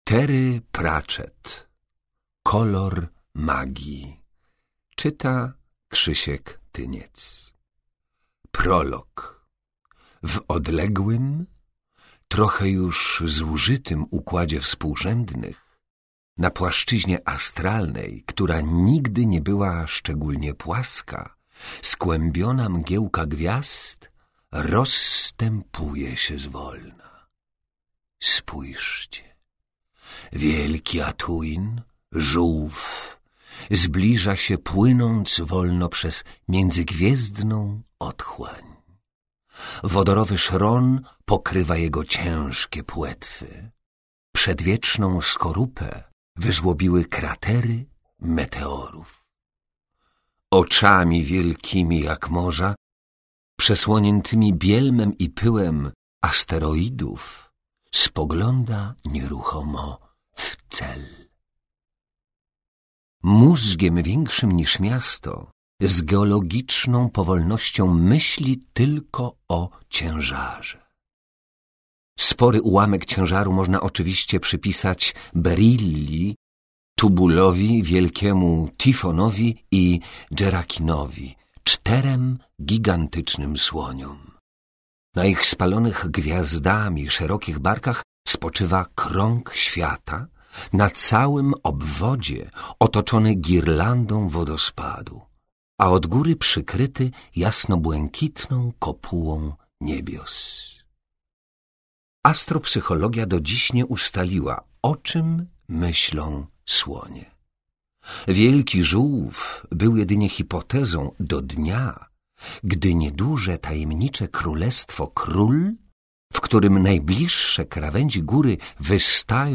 Terry Pratchett. Kolor magii. Czyta Krzysiek Tyniec. Prolog. W odległym, trochę już zużytym układzie współrzędnych, na płaszczyźnie astralnej, która nigdy nie była szczególnie płaska, skłębiona mgiełka gwiazd rozstępuje się zwolna. Spójrzcie. Wielki Atuin, żółw, zbliża się płynąc wolno przez międzygwiezdną otchłań. Wodorowy szron pokrywa jego ciężkie płetwy. Przedwieczną skorupę wyżłobiły kratery meteorów. Oczami wielkimi jak morza, przesłoniętymi bielmem i pyłem asteroidów, spogląda nieruchomo w cel. Mózgiem większym niż miasto, z geologiczną powolnością myśli tylko o ciężarze. Spory ułamek ciężaru można oczywiście przypisać Berilli, Tubulowi, Wielkiemu Tifonowi i Dżerakinowi, 4 gigantycznym słoniom. Na ich spalonych gwiazdami szerokich barkach spoczywa krąg świata, na całym obwodzie otoczony girlandą wodospadu, a od góry przykryty jasnobłękitną kopułą niebios. Astropsychologia do dziś nie ustaliła, o czym myślą słonie. Wielki żółw był jedynie hipotezą do dnia, gdy nieduże tajemnicze królestwo Król, w którym najbliższe krawędzi góry wystają